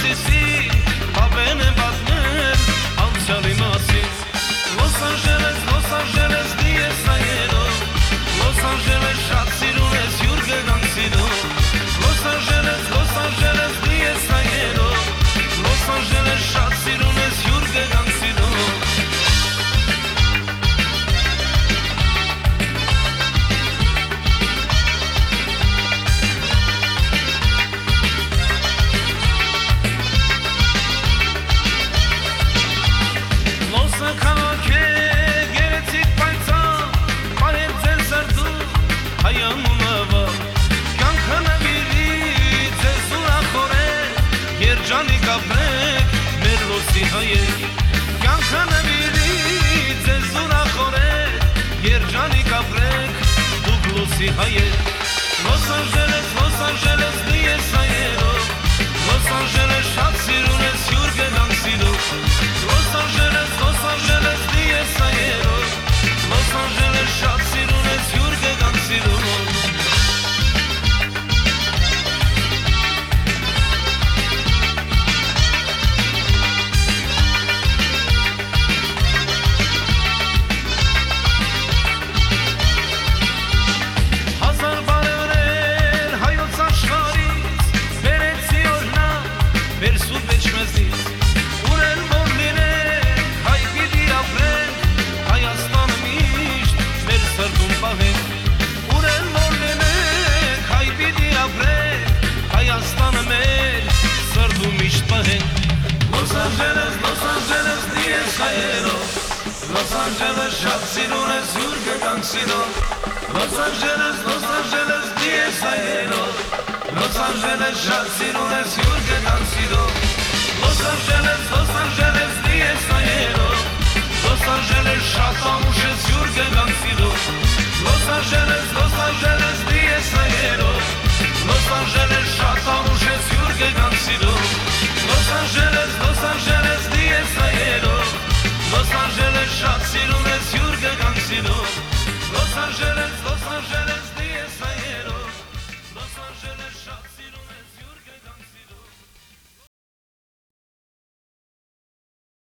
այսպիսի հավեն է բազմել անցյալի մասին Los Angeles դիես այերով Los Angeles շատ սիրուն ես յուր գգանցինով Los Angeles դիես այերով Los Angeles շատ սիրուն ես յուր գգանցինով Երջանիկ ապրեք մեր լոսի հայեր Կյանքը նվիրի ձեզ ուրախորեք Երջանիկ ապրեք դուք լոսի հայեր Los Angeles դիես հայերով Los Angeles շատ սիրուն ես յուր գգանցինով Los Angeles դիես հայերով Los Angeles շատ սիրուն ես յուր գգանցինով Los Angeles դիես հայերով Los Angeles շատ սիրուն ես յուր գգանցինով Los Angeles դիես հայերով Los Angeles շատ սիրուն ես յուր գգանցինով